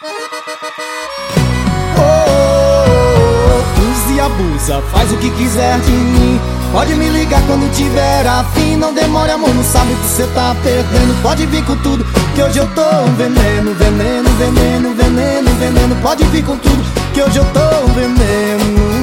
Use e abusa, faz o que quiser de mim. Pode me ligar quando tiver afim. Não demore, amor, não sabe o que cê tá perdendo. Pode vir com tudo, que hoje eu tô um veneno. Veneno, veneno, veneno, veneno. Pode vir com tudo, que hoje eu tô um veneno.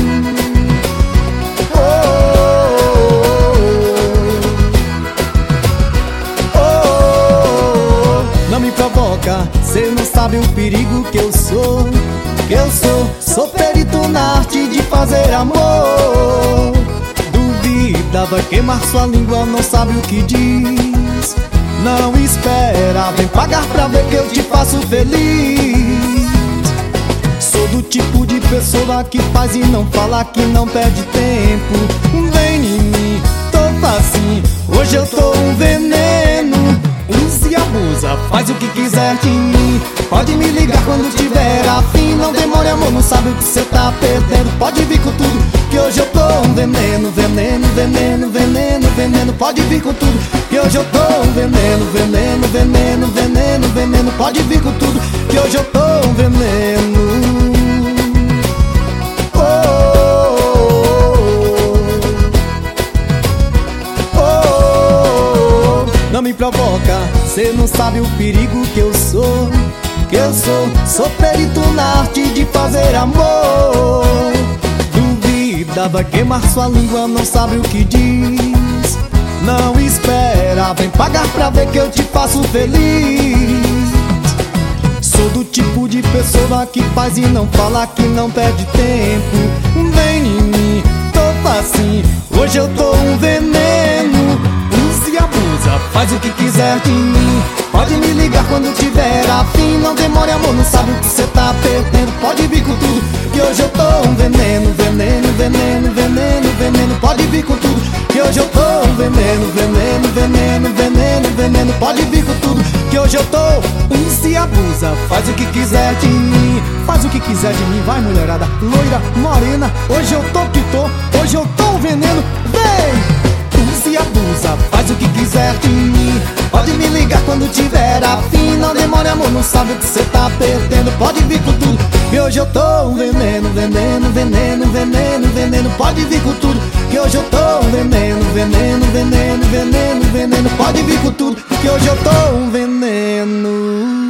Não me provoca, cê não sabe o perigo que eu sou. Sou perito na arte de fazer amor. Duvida, vai queimar sua língua, não sabe o que diz. Não espera, vem pagar pra ver que eu te faço feliz. Sou do tipo de pessoa que faz e não fala, que não perde tempo. Vem em mim, tô facinho, hoje eu tô um veneno. Use e abusa, faz o que quiser de mim. Pode me ligar quando tiver afim. Não demore, amor, não sabe o que cê tá perdendo. Pode vir com tudo, que hoje eu tô um veneno. Veneno, veneno, veneno, veneno. Pode vir com tudo, que hoje eu tô um veneno. Veneno, veneno, veneno, veneno. Pode vir com tudo, que hoje eu tô um veneno. Não me provoca, cê não sabe o perigo que eu sou. Sou perito na arte de fazer amor. Duvida, vai queimar sua língua, não sabe o que diz. Não espera, vem pagar pra ver que eu te faço feliz. Sou do tipo de pessoa que faz e não fala, que não perde tempo. Vem em mim, tô facinho, hoje eu tô um veneno. Use e abusa, faz o que quiser de mim. Pode me ligar quando tiver afim. Não demore, amor, não sabe o que cê tá perdendo. Pode vir com tudo, que hoje eu tô um veneno. Veneno, veneno, veneno, veneno. Pode vir com tudo, que hoje eu tô um veneno. Veneno, veneno, veneno, veneno. Pode vir com tudo, que hoje eu tô. Use e abusa, faz o que quiser de mim. Faz o que quiser de mim, vai, mulherada. Loira, morena, hoje eu tô que tô. Hoje eu tô um veneno, vem! Use e abusa, faz o que quiser de mim. Pode me ligar quando tiver afim. Não demore, amor, não sabe o que cê tá perdendo. Pode vir com tudo, que hoje eu tô um veneno. Veneno, veneno, veneno, veneno. Pode vir com tudo, que hoje eu tô um veneno. Veneno, veneno, veneno, veneno. Pode vir com tudo, que hoje eu tô um veneno.